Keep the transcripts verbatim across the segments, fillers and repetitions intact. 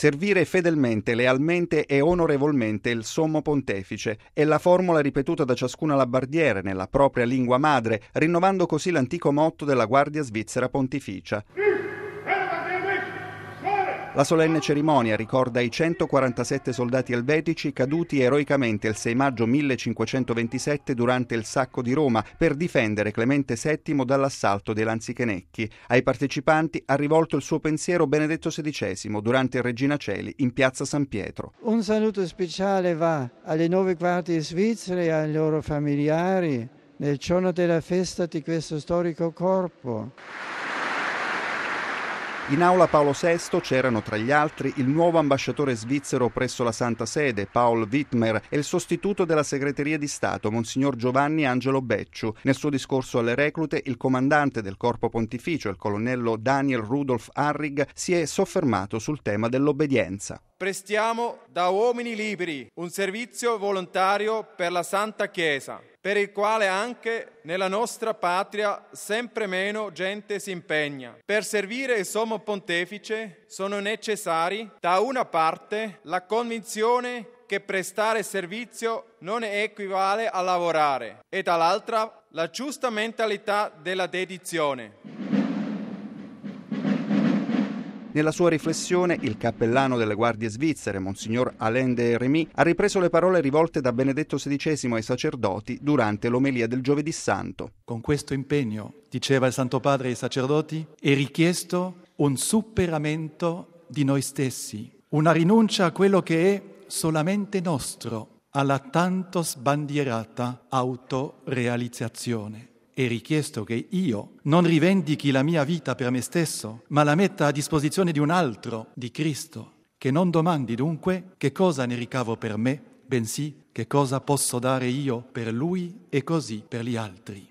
Servire fedelmente, lealmente e onorevolmente il sommo pontefice è la formula ripetuta da ciascun alabardiere nella propria lingua madre, rinnovando così l'antico motto della Guardia Svizzera Pontificia. La solenne cerimonia ricorda i centoquarantasette soldati elvetici caduti eroicamente il sei maggio millecinquecentoventisette durante il sacco di Roma per difendere Clemente settimo dall'assalto dei Lanzichenecchi. Ai partecipanti ha rivolto il suo pensiero Benedetto sedicesimo durante il Regina Coeli in piazza San Pietro. Un saluto speciale va alle nuove guardie svizzere e ai loro familiari nel giorno della festa di questo storico corpo. In aula Paolo sesto c'erano tra gli altri il nuovo ambasciatore svizzero presso la Santa Sede, Paul Wittmer, e il sostituto della Segreteria di Stato, Monsignor Giovanni Angelo Becciu. Nel suo discorso alle reclute, il comandante del Corpo Pontificio, il colonnello Daniel Rudolf Harrig, si è soffermato sul tema dell'obbedienza. Prestiamo da uomini liberi un servizio volontario per la Santa Chiesa, per il quale anche nella nostra patria sempre meno gente si impegna. Per servire il Sommo Pontefice sono necessari, da una parte, la convinzione che prestare servizio non equivale a lavorare e dall'altra la giusta mentalità della dedizione. Nella sua riflessione, il cappellano delle guardie svizzere, Monsignor Alain de Remy, ha ripreso le parole rivolte da Benedetto sedicesimo ai sacerdoti durante l'omelia del Giovedì Santo. Con questo impegno, diceva il Santo Padre ai sacerdoti, è richiesto un superamento di noi stessi, una rinuncia a quello che è solamente nostro, alla tanto sbandierata autorealizzazione. È richiesto che io non rivendichi la mia vita per me stesso, ma la metta a disposizione di un altro, di Cristo, che non domandi dunque che cosa ne ricavo per me, bensì che cosa posso dare io per Lui e così per gli altri.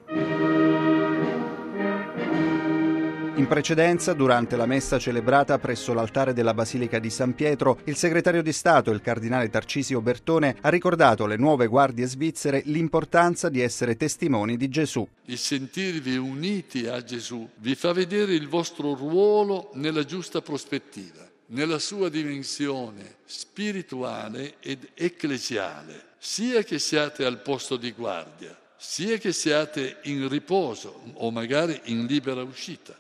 In precedenza, durante la messa celebrata presso l'altare della Basilica di San Pietro, il segretario di Stato, il cardinale Tarcisio Bertone, ha ricordato alle nuove guardie svizzere l'importanza di essere testimoni di Gesù. Il sentirvi uniti a Gesù vi fa vedere il vostro ruolo nella giusta prospettiva, nella sua dimensione spirituale ed ecclesiale, sia che siate al posto di guardia, sia che siate in riposo o magari in libera uscita.